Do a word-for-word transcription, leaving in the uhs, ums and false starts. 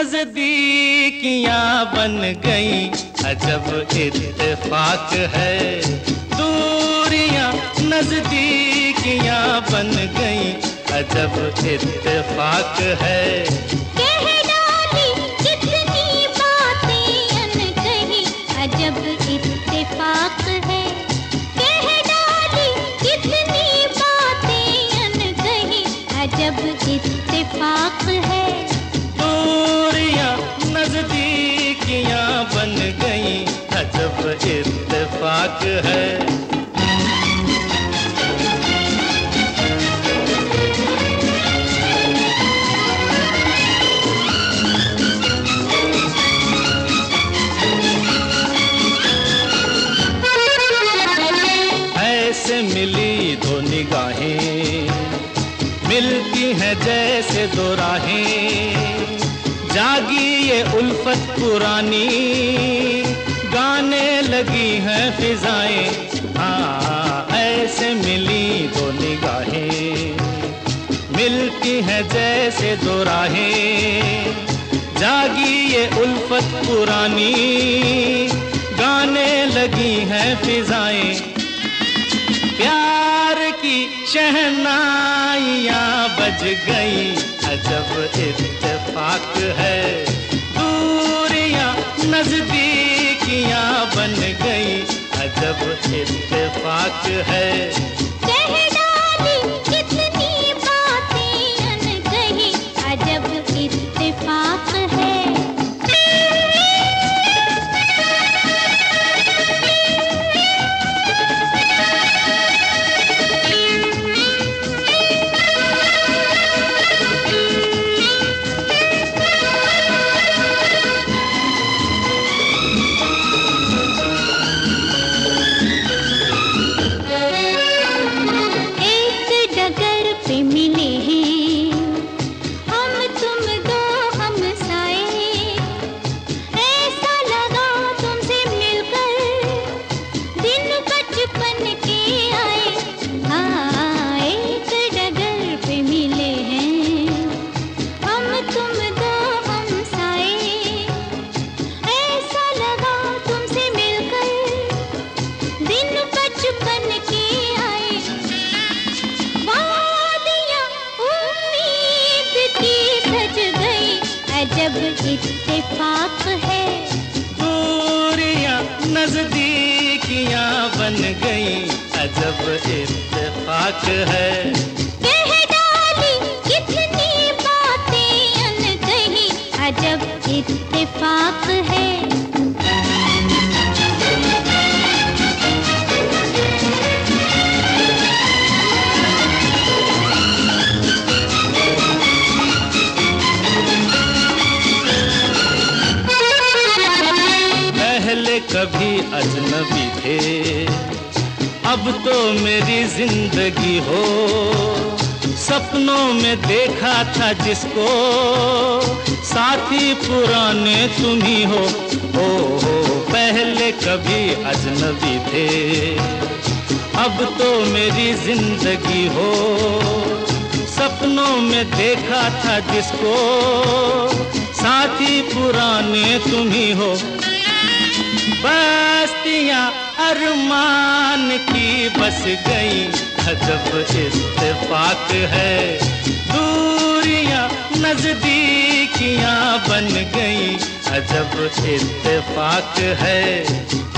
नजदीकियां बन गई, अजब इत्तेफाक है। दूरियां नजदीकियां बन गई, अजब इत्तेफाक है। कह डाली कितनी बातें अनकही, अजब इत्तेफाक है। कह डाली कितनी बातें अनकही, अजब इत्तेफाक है। दूरियां नजदीकियां बन गई, अजब इत्तेफाक है। ऐसे मिली दो निगाहें, मिलती हैं जैसे दो राहें। जागी ये उल्फत पुरानी, गाने लगी हैं फिजाएं। हाँ, ऐसे मिली दो निगाहें, मिलती हैं जैसे दो राहें। जागी ये उल्फत पुरानी, गाने लगी हैं फिजाएं। प्यार की शहनाइयां बज गई, अजब इत्तेफाक है। दूरियां नजदीकियां बन गई, अजब इत्तेफाक है। कह डाली कितनी बातें अनकही, अजब इत्तेफाक है। अजब इत्तेफाक है। दूरियां नजदीकियां बन गई, अजब इत्तेफाक है। कह डाली कितनी बातें अनकही, अजब इत्तेफाक है। कभी अजनबी थे, अब तो मेरी जिंदगी हो। सपनों में देखा था जिसको, साथी पुराने तुम ही हो। ओ हो, पहले कभी अजनबी थे, अब तो मेरी जिंदगी हो। सपनों में देखा था जिसको, साथी पुराने तुम ही हो। बस्तियां अरमान की बस गई, अजब इत्तेफाक है। दूरियां नजदीकियां बन गई, अजब इत्तेफाक है।